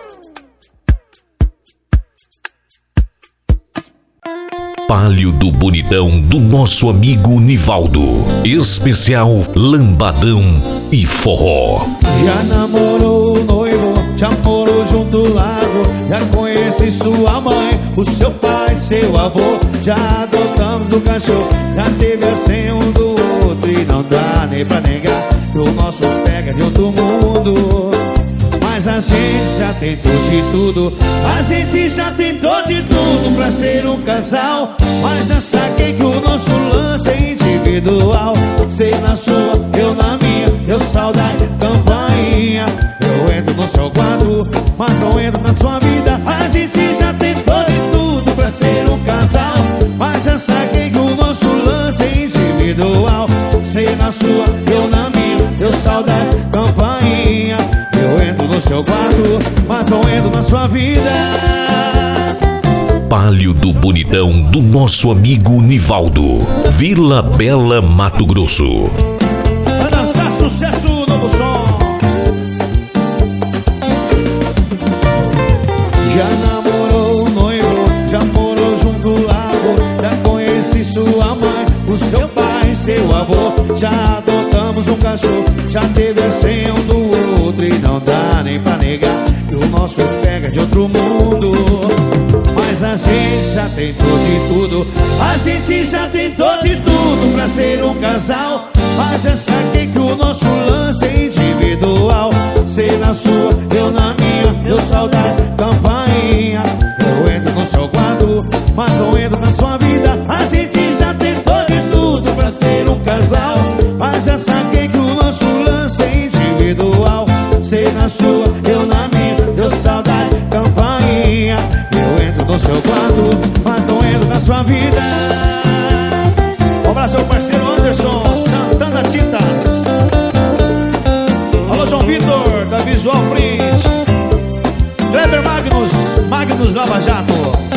Palio do Bonitão do nosso amigo Nivaldo. Especial Lambadão e Forró. Já namorou o noivo, já morou junto ao lago. Já conheci sua mãe, o seu pai, seu avô. Já adotamos o cachorro, já teve a senha um do outro. E não dá nem pra negar que o nosso pega de outro mundo. Mas a gente já tentou de tudo, a gente já tentou de tudo pra ser um casal. Mas já saquei que o nosso lance é individual. Você na sua, eu na minha, eu saudade, campainha. Eu entro no seu quarto, mas não entro na sua vida. A gente já tentou de tudo pra ser um casal. Mas já saquei que o nosso lance é individual. Você na sua, eu na minha, eu saudade, campainha. Eu entro no seu quarto, mas não entro na sua vida. Palio do Bonitão do nosso amigo Nivaldo. Vila Bela, Mato Grosso. Vai dançar sucesso, novo som. Já namorou o noivo, já morou junto ao lago. Já conheci sua mãe, o seu pai, seu avô. Já adotamos um cachorro, já teve a senha um do outro. E não dá nem pra negar que o nosso pega de outro mundo. Mas a gente já tentou de tudo, a gente já tentou de tudo pra ser um casal. Mas já saquei que o nosso lance é individual. Você na sua, eu na minha, eu saudade, campainha. Eu entro no seu quarto, mas não entro na sua vida. A gente já tentou de tudo pra ser um casal. Mas já saquei que o nosso lance é individual. Você na sua, eu na minha, eu saudade, campainha. Eu entro no seu quarto, mas não entro na sua vida. Um abraço ao parceiro Anderson Santana Tintas. Alô, João Vitor, da Visual Print. Kleber Magnus Lava Jato.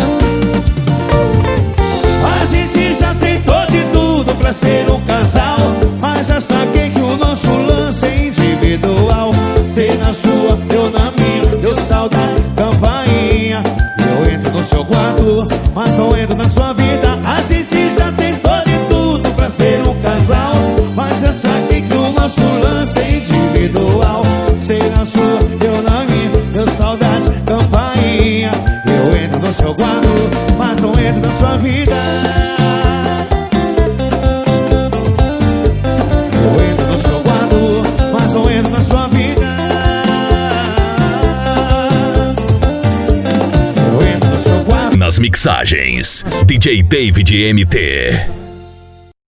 A gente já tentou de tudo pra ser um casal. Mas já saquei que o nosso lance é individual. Você na sua, eu na minha, eu saudade, campainha. Eu entro no seu quarto, mas não entro na sua vida. A gente já tentou de tudo pra ser um casal. Mas já saquei que o nosso lance é individual. Você na sua, eu na minha, eu saudade, campainha. Eu entro no seu quarto, mas não entro na sua vida. Eu entro no seu quarto, mas não entro na sua vida. Nas mixagens, DJ David MT.